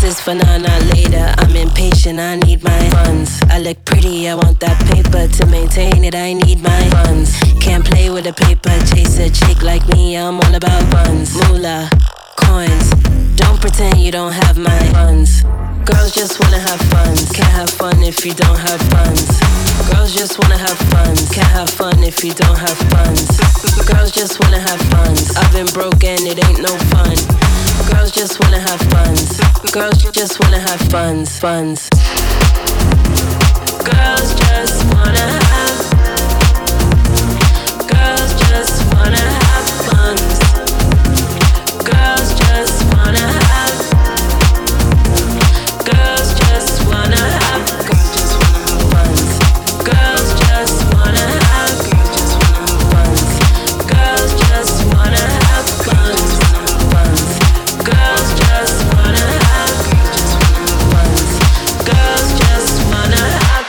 this for now, not later. I'm impatient, I need my funds. I look pretty, I want that paper to maintain it. I need my funds. Can't play with a paper chaser. Chick like me, I'm all about funds. Moolah, coins. Don't pretend you don't have my funds. Girls just wanna have fun. Can't have fun if you don't have funds. Girls just wanna have fun. Can't have fun if you don't have funds. Girls just wanna have fun. I've been broke and it ain't no fun. Girls just wanna have fun. Girls just wanna have funds. Girls just wanna have. Girls just wanna have fun. Girls just wanna have. Girls just wanna have. Girls just wanna have fun. Girls just wanna have. Girls just wanna have fun. Girls just wanna have. Girls just wanna have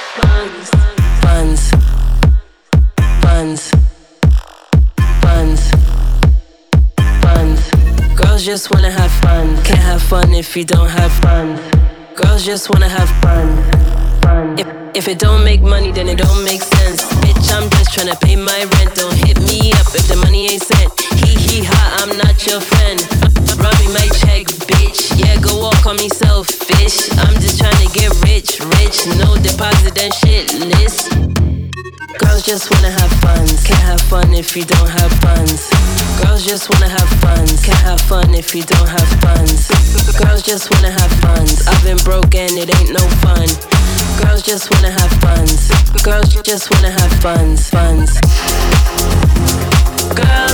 funds. Girls just wanna have fun. Can't have fun if you don't have fun. Girls just wanna have fun. If it don't make money, then it don't make sense. Bitch, I'm just tryna pay my rent. Don't hit me up if the money ain't sent. Hee ha, I'm not your friend. Run me my check, bitch. Yeah, go walk on me selfish. I'm just tryna get rich. No deposit and shit list. Girls just wanna have fun. Can't have fun if you don't have funds. Girls just wanna have fun. Can't have fun if you don't have funds. Girls just wanna have fun. I've been broke and it ain't no fun. Girls just wanna have fun. Girls just wanna have funds. Girls